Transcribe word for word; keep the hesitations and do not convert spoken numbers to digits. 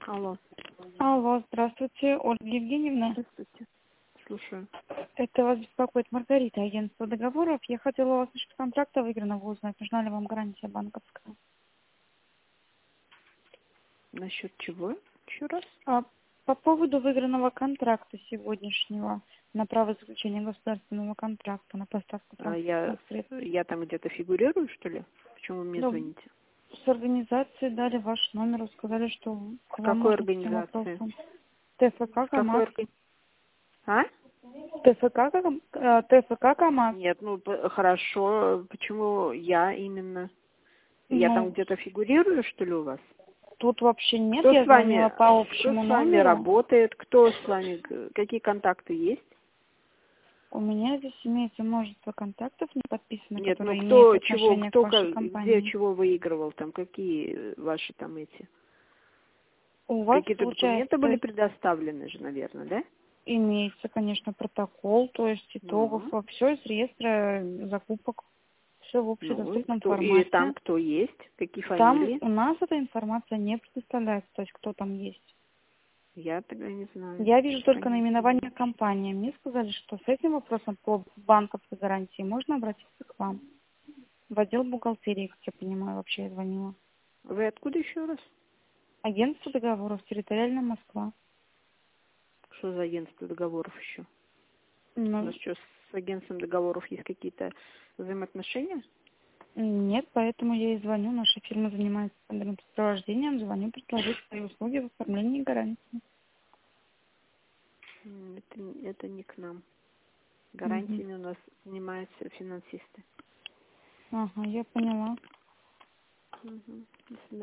Алло. Алло, здравствуйте, Ольга Евгеньевна. Здравствуйте. Слушаю. Это вас беспокоит Маргарита, агентство договоров. Я хотела у вас насчет контракта выигранного узнать, нужна ли вам гарантия банковская. Насчет чего? Еще раз? А по поводу выигранного контракта сегодняшнего на право заключения государственного контракта на поставку А я, транспортных средств. я там где-то фигурирую, что ли? Почему вы мне Да, звоните? с организации дали ваш номер, сказали, что к С вам какой можно по всем организации? вопросам. ТФК С какой КамАЗ. организации? А? ТФК, Кам- э, ТФК КамАЗ. Нет, ну п- хорошо. Почему я именно? Я там Ну, где-то фигурирую, что ли, у вас? тут вообще нет, Кто я с вами, звонила по кто общему с вами номеру. работает? Кто с вами? г- Какие контакты есть? У меня здесь имеется множество контактов, не подписано, Нет, ну которые имеют кто, чего, отношение к кто, вашей как, где, компании. чего выигрывал там? Какие э, ваши там эти? У вас, Какие-то получается, документы то были есть предоставлены же, наверное, да? имеется, конечно, протокол, то есть итогов, Ну, все из реестра закупок, все в ну, общедоступном кто, и там формате. кто есть, какие Там фамилии, у нас эта информация не предоставляется, то есть кто там есть. я тогда не знаю, Я вижу только понятия не наименование имею. компании. Мне сказали, что с этим вопросом по банковской гарантии можно обратиться к вам. В отдел бухгалтерии, как я понимаю, вообще я звонила. Вы откуда еще раз? Агентство договоров, территориальная Москва. Что за агентство договоров еще? У Ну, нас что, с агентством договоров есть какие-то взаимоотношения? нет, поэтому я и звоню. Наша фирма занимается тендерным сопровождением. Звоню предложить свои услуги в оформлении гарантии. М, Это, н- это не к нам. Мгм. Гарантиями у нас занимаются финансисты. Ага, я поняла. Мгм. До свидания.